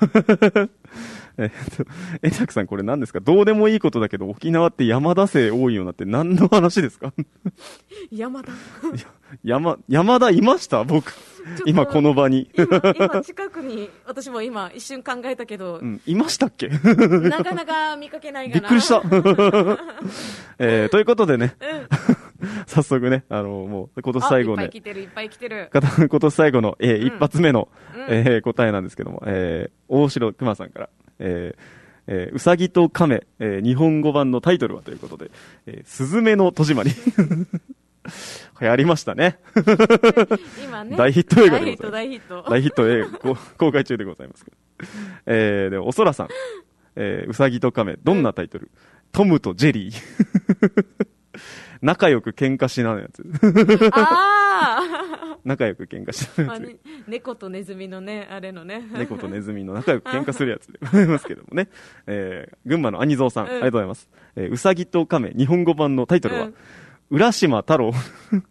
円楽さんこれ何ですか？どうでもいいことだけど沖縄って山田姓多いようなって何の話ですか？ 山田山田いました僕。今この場に。 今近くに、私も今一瞬考えたけど。 いましたっけ？ なかなか見かけないかな。 びっくりした。ということでね。早速ね、もう、今年最後ね。 いっぱい来てる。 今年最後の、一発目の、答えなんですけども、大城熊さんから、うさぎと亀、日本語版のタイトルはということで、すずめの戸締まり。流行りましたね。 今ね。 大ヒット映画でございます。 大ヒット。 大ヒット映画、公開中でございますけど。で、おそらさん、うさぎと亀、どんなタイトル？トムとジェリー。仲良く喧嘩しなのやつ。仲良く喧嘩しなのやつ。 猫とネズミのね、あれのね。 猫とネズミの仲良く喧嘩するやつでございますけどもね。群馬の兄蔵さん、ありがとうございます。うさぎと亀、日本語版のタイトルは、浦島太郎。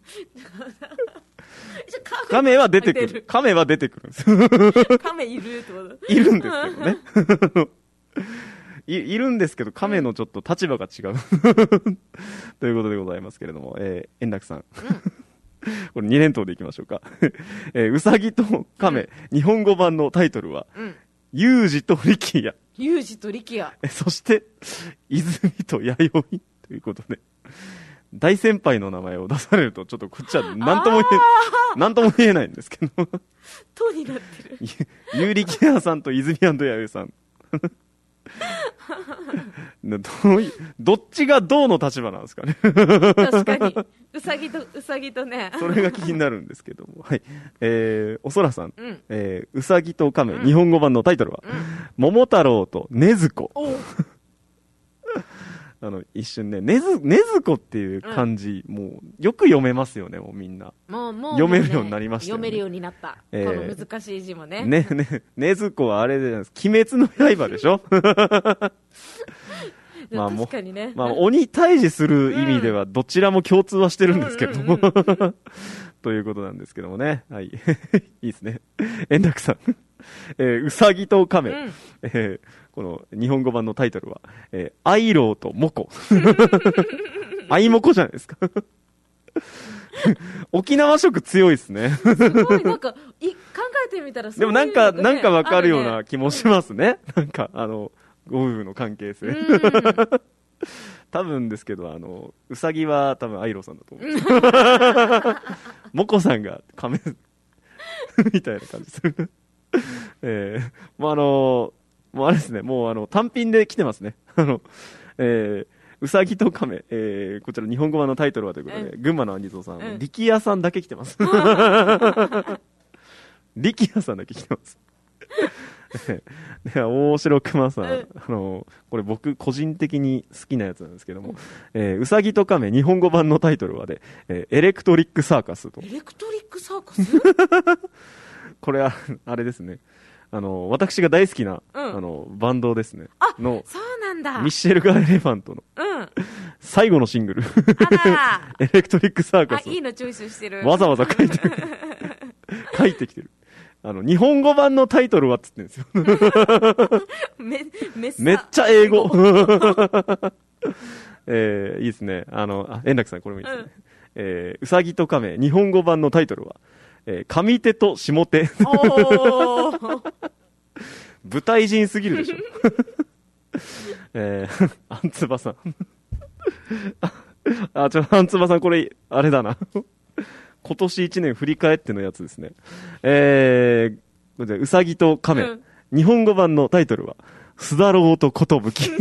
亀は出てくる。亀は出てくるんですよ。 亀いるってこと？ いるんですけどね。いるんですけど、亀のちょっと立場が違う。ということでございますけれども、円楽さん。これ2連投でいきましょうか。うさぎと亀、日本語版のタイトルは、ユージと力也。 ユージと力也。 そして、泉と弥生ということで、大先輩の名前を出されると、ちょっとこっちは何とも言えないんですけど。 とになってる。 ユーリキヤさんと泉弥生さん。 どっちがどうの立場なんですかね。 確かに。うさぎとね。 それが気になるんですけども。はい。おそらさん。うさぎと亀、日本語版のタイトルは、桃太郎と禰豆子。一瞬ね、禰豆子っていう漢字、もう、よく読めますよね、もうみんな。 もう読めるようになりましたよね。 読めるようになった。この難しい字もね。 禰豆子はあれじゃないです。鬼滅の刃でしょ確かにね。 鬼退治する意味では、どちらも共通はしてるんですけども。ということなんですけどもね。はい。いいですね。円楽さん。うさぎと亀。この日本語版のタイトルは、アイローとモコ。アイモコじゃないですか。沖縄色強いですね。 すごい、なんか、考えてみたらそういうの、ね、 でもなんかわかるような気もしますね。なんか、ご夫婦の関係性。多分ですけど、うさぎは多分アイローさんだと思う。モコさんが亀みたいな感じする。もうあれですね、もう単品で来てますね。うさぎと亀、こちら日本語版のタイトルはということで、群馬のアンニゾーさん、力也さんだけ来てます。力也さんだけ来てます。で大城熊さん、これ僕個人的に好きなやつなんですけども、うさぎと亀日本語版のタイトルはで、エレクトリックサーカスと。 エレクトリックサーカスこれは、あれですね。私が大好きな、バンドですね。 そうなんだ。 ミッシェルガ・エレファントの、最後のシングル。エレクトリックサーカス。 いいのチョイスしてる。 わざわざ書いてきてる。日本語版のタイトルはっつってんですよ。めっちゃ英語。いいですね。円楽さんこれもいいですね。うさぎと亀、日本語版のタイトルは、上手と下手。舞台人すぎるでしょ。あんつばさん。あんつばさんこれ、あれだな。今年1年振り返ってのやつですね。うさぎと亀、日本語版のタイトルは、すだろうとことぶき。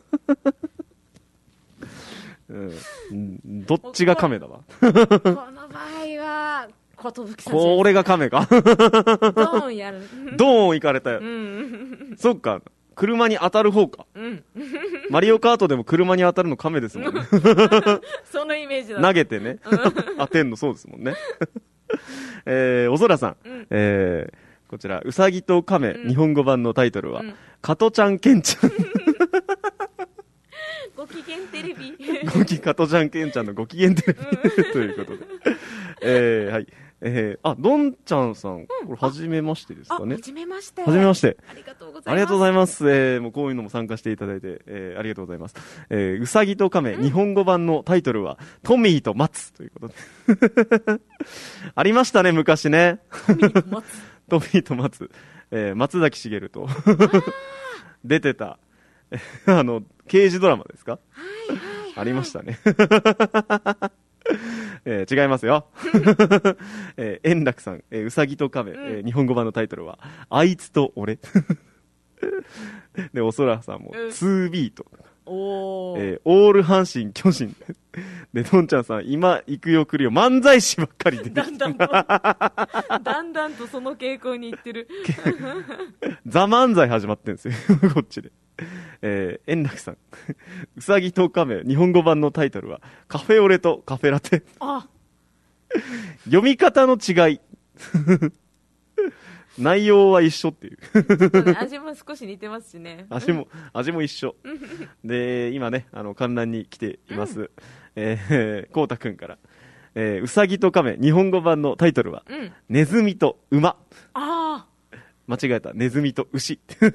どっちが亀だわ。 この場合は、ことぶきさん。 これが亀か。 ドーンやる。 ドーン行かれたよ。そっか。車に当たる方か。マリオカートでも車に当たるの亀ですもんね。 そのイメージだ。 投げてね。当てんのそうですもんね。おそらさん。こちら、うさぎと亀、日本語版のタイトルは、加トちゃんケンちゃん。 ご機嫌テレビ。 加トちゃんケンちゃんのご機嫌テレビ。ということで。はい。どんちゃんさん、これ、はじめましてですかね。 はじめまして。 はじめまして。 ありがとうございます。 ありがとうございます。もうこういうのも参加していただいて、ありがとうございます。うさぎと亀、日本語版のタイトルは、トミーと松ということで。ありましたね、昔ね。 トミーと松。 トミーと松。松崎しげると。出てた、刑事ドラマですか？ありましたね。違いますよ。円楽さん、うさぎと亀、日本語版のタイトルは、あいつと俺。で、おそらさんも、2B と。オール阪神、巨人。で、どんちゃんさん、今、行くよ来るよ、漫才師ばっかり出てきた。 だんだんとその傾向に行ってる。 ザ漫才始まってるんですよ、こっちで。円楽さん、うさぎと亀、日本語版のタイトルは、カフェオレとカフェラテ。読み方の違い。内容は一緒っていう。 味も少し似てますしね。 味も一緒。で、今ね、観覧に来ています。こうたくんから。うさぎと亀、日本語版のタイトルは、ネズミと馬。間違えた。ネズミと牛。 も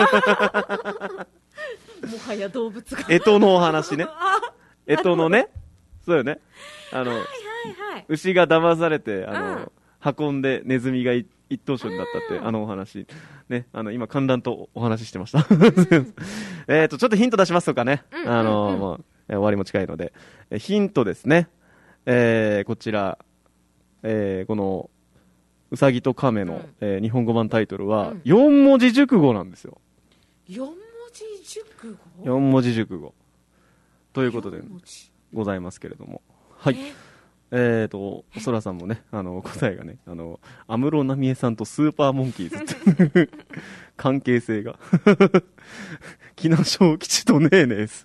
はや動物が。 干支のお話ね。干支のね。そうよね。牛が騙されて、運んでネズミが一等賞になったって、お話。ね。今、観覧とお話ししてました。ちょっとヒント出しますとかね。もう、終わりも近いので。ヒントですね。こちら、この、うさぎと亀の、日本語版タイトルは、4文字熟語なんですよ。 4文文字熟語ということでございますけれども、はい。おそらさんもね、答えがね、安室奈美恵さんとスーパーモンキーズって関係性が木梨小吉とねえねえす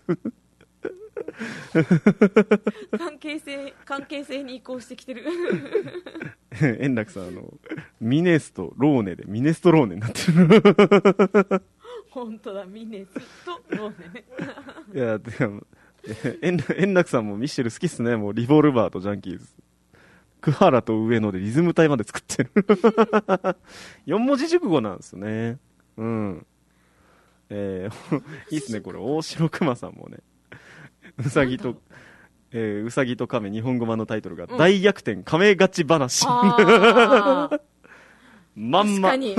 関係性に移行してきてる円楽さん、ミネストローネでミネストローネになってる本当だ、ミネストローネいや、でも円楽さんもミッシェル好きっすね。もうリボルバーとジャンキーズ、クハラと上野でリズム隊まで作ってる4文字熟語なんですよね。うん。いいっすね、これ。大城熊さんもね、うさぎと亀、日本語版のタイトルが、大逆転亀勝ち話。まんま。 確かに。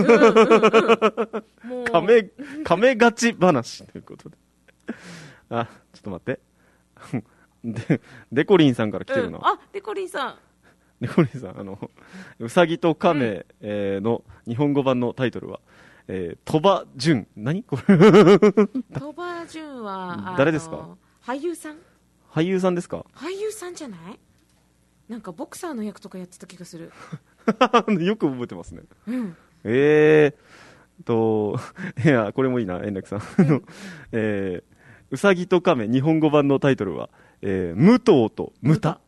亀勝ち話ということで。あ、ちょっと待って。デコリンさんから来てるな。 デコリンさん。 うさぎと亀、の日本語版のタイトルは、鳥羽潤。何これ鳥羽潤は、 誰ですか？ 俳優さんですか？俳優さんじゃない？なんかボクサーの役とかやってた気がするよく覚えてますね。 うん。 いや、これもいいな、円楽さん。うさぎと亀日本語版のタイトルは、武藤とムタ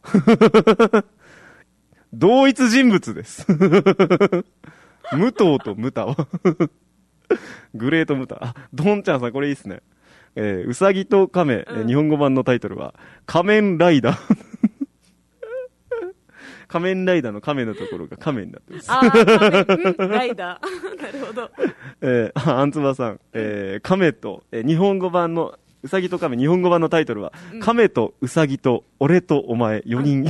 同一人物です武藤とムタはグレートムタ。ドンちゃんさん、これいいっすね。うさぎと亀、日本語版のタイトルは仮面ライダー仮面ライダーの亀のところが亀になってます。 仮面ライダーなるほど。 アンツバさん、亀と、日本語版のうさぎと亀日本語版のタイトルは、亀とうさぎと俺とお前4人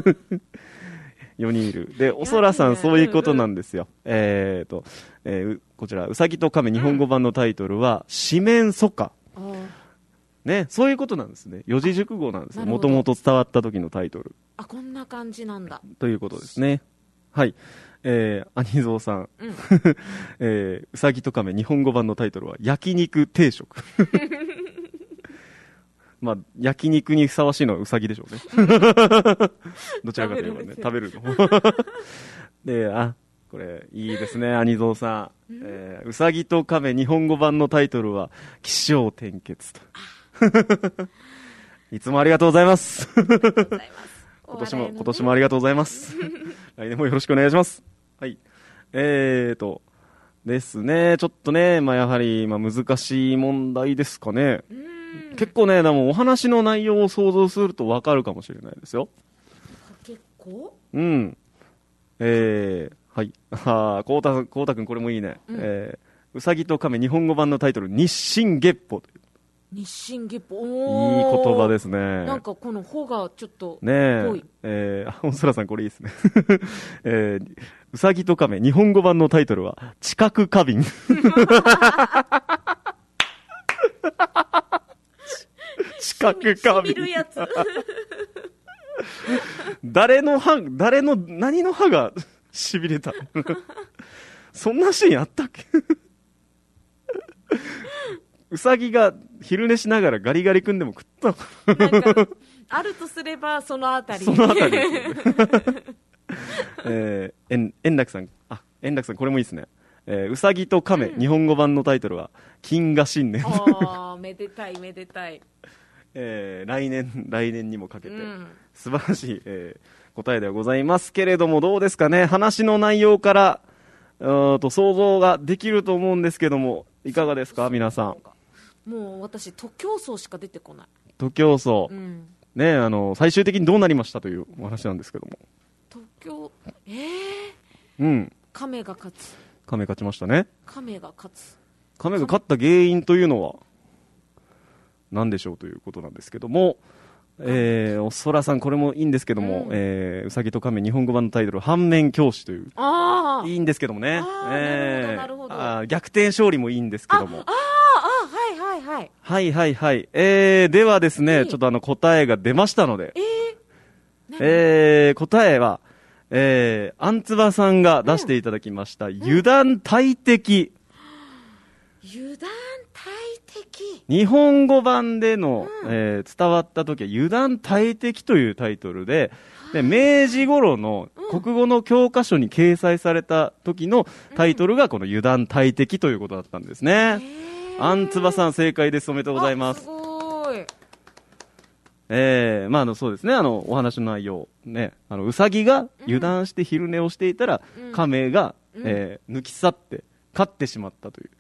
4人いる。で、おそらさんそういうことなんですよ。こちらうさぎと亀日本語版のタイトルは四面楚歌。ね、そういうことなんですね。四字熟語なんですよ。もともと伝わった時のタイトル。 こんな感じなんだ。 ということですね。はい。アニゾーさん。うさぎと亀日本語版のタイトルは焼肉定食。まあ、焼肉にふさわしいのはうさぎでしょうね。どちらかといえばね、食べるの。で、これ、いいですね、アニゾーさん。うさぎと亀日本語版のタイトルは起承転結と。いつもありがとうございます。今年もありがとうございます。来年もよろしくお願いします。はい。ですね、ちょっとね、やはり、難しい問題ですかね。結構ね、でもお話の内容を想像すると分かるかもしれないですよ。 結構？ うん。はい。こうたくんこれもいいね。うさぎと亀日本語版のタイトル、日進月歩という。 日進月歩。 いい言葉ですね。 なんかこの歩がちょっとねえ。おそらさんこれいいですね。うさぎと亀日本語版のタイトルは、知覚過敏。知覚過敏。何の歯がしびれたそんなシーンあったっけうさぎが昼寝しながらガリガリ君でも食ったのかな。 なんかあるとすればそのあたり。 そのあたりですね。円楽さんこれもいいですね。うさぎと亀、日本語版のタイトルは金河新年。 めでたいめでたい。 来年にもかけて、素晴らしい、答えではございますけれども、どうですかね。話の内容から想像ができると思うんですけども、いかがですか皆さん。 もう私徒競走しか出てこない。 徒競走、ね、最終的にどうなりましたというお話なんですけども。亀が勝ちましたね。亀が勝った原因というのは何でしょうということなんですけども、おそらさんこれもいいんですけども、うさぎと亀日本語版のタイトル、反面教師という、いいんですけどもね。 なるほど。 逆転勝利もいいんですけども。はい。ではですね、ちょっと答えが出ましたので、答えは、アンツバさんが出していただきました、油断大敵。 油断大日本語版での、伝わった時は油断大敵というタイトルで、明治頃の国語の教科書に掲載された時のタイトルがこの油断大敵ということだったんですね。あんつばさん正解です。おめでとうございます。 すごい。 そうですね。お話の内容ね、うさぎが油断して昼寝をしていたら、亀が、抜き去って勝ってしまったという、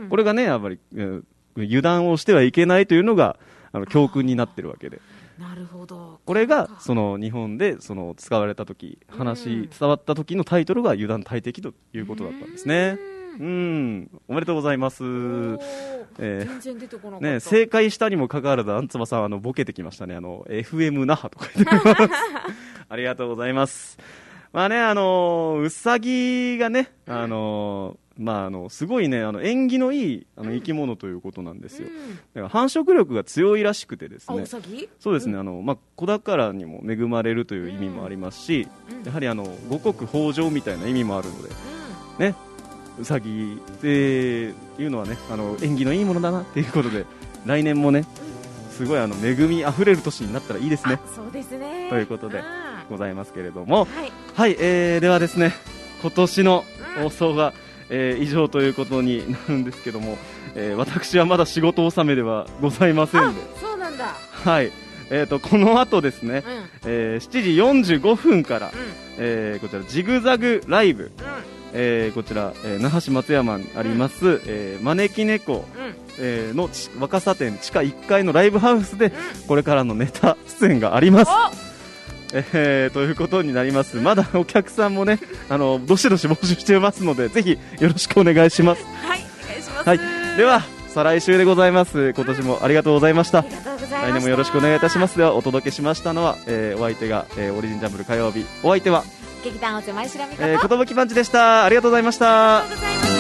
これがねやっぱり、油断をしてはいけないというのが教訓になってるわけで。 なるほど。 これがその日本でその使われた時、伝わった時のタイトルが油断大敵ということだったんですね。おめでとうございます。 全然出てこなかった。 正解したにもかかわらず、あんつばさんボケてきましたね。FM 那覇とか言ってますありがとうございます。うさぎがね、すごいね、縁起のいい生き物ということなんですよ。だから繁殖力が強いらしくてですね。 うさぎ？ そうですね。子宝にも恵まれるという意味もありますし、やはり五穀豊穣みたいな意味もあるので、ね、うさぎっていうのはね、縁起のいいものだなっていうことで、来年もね、すごい恵みあふれる年になったらいいですね。 そうですね。 ということでございますけれども、はい、ではですね、今年の放送が、以上ということになるんですけども、私はまだ仕事納めではございませんで。 そうなんだ。 はい。この後ですね、7時45分から、こちらジグザグライブ、こちら、那覇市松山にあります、招き猫、の若狭店地下1階のライブハウスで、これからのネタ出演があります。ということになります。まだお客さんもね、どしどし募集してますので、ぜひよろしくお願いします。 はい、お願いします。 はい、では再来週でございます。今年もありがとうございました。 ありがとうございました。 来年もよろしくお願いいたします。ではお届けしましたのは、お相手が、オリジンジャンブル火曜日、お相手は劇団お手前白みこと、 寿パンチでした。ありがとうございました。 ありがとうございました。